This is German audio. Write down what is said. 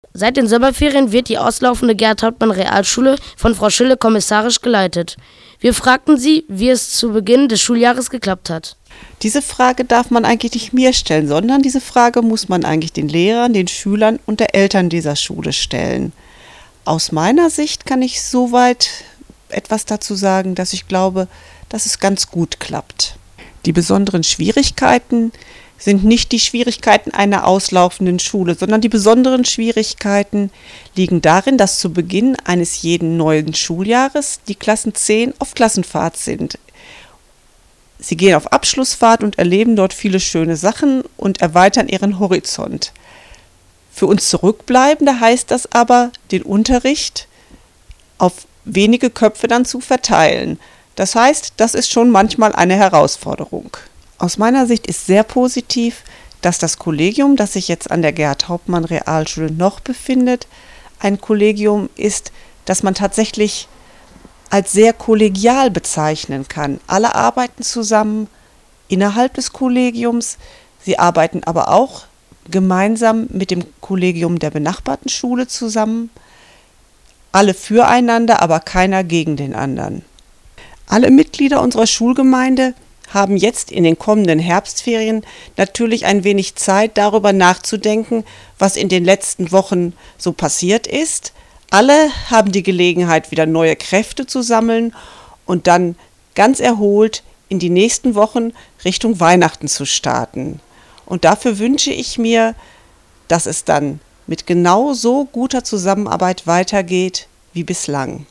Seit den Sommerferien wird die auslaufende Gerhard-Hauptmann-Realschule von Frau Schille kommissarisch geleitet. Wir fragten sie, wie es zu Beginn des Schuljahres geklappt hat. Diese Frage darf man eigentlich nicht mir stellen, sondern diese Frage muss man eigentlich den Lehrern, den Schülern und der Eltern dieser Schule stellen. Aus meiner Sicht kann ich soweit etwas dazu sagen, dass ich glaube, dass es ganz gut klappt. Die besonderen Schwierigkeiten sind nicht die Schwierigkeiten einer auslaufenden Schule, sondern die besonderen Schwierigkeiten liegen darin, dass zu Beginn eines jeden neuen Schuljahres die Klassen 10 auf Klassenfahrt sind. Sie gehen auf Abschlussfahrt und erleben dort viele schöne Sachen und erweitern ihren Horizont. Für uns Zurückbleibende heißt das aber, den Unterricht auf wenige Köpfe dann zu verteilen. Das heißt, das ist schon manchmal eine Herausforderung. Aus meiner Sicht ist sehr positiv, dass das Kollegium, das sich jetzt an der Gerhard-Hauptmann-Realschule noch befindet, ein Kollegium ist, das man tatsächlich als sehr kollegial bezeichnen kann. Alle arbeiten zusammen innerhalb des Kollegiums, sie arbeiten aber auch gemeinsam mit dem Kollegium der benachbarten Schule zusammen. Alle füreinander, aber keiner gegen den anderen. Alle Mitglieder unserer Schulgemeinde haben jetzt in den kommenden Herbstferien natürlich ein wenig Zeit, darüber nachzudenken, was in den letzten Wochen so passiert ist. Alle haben die Gelegenheit, wieder neue Kräfte zu sammeln und dann ganz erholt in die nächsten Wochen Richtung Weihnachten zu starten. Und dafür wünsche ich mir, dass es dann mit genau so guter Zusammenarbeit weitergeht wie bislang.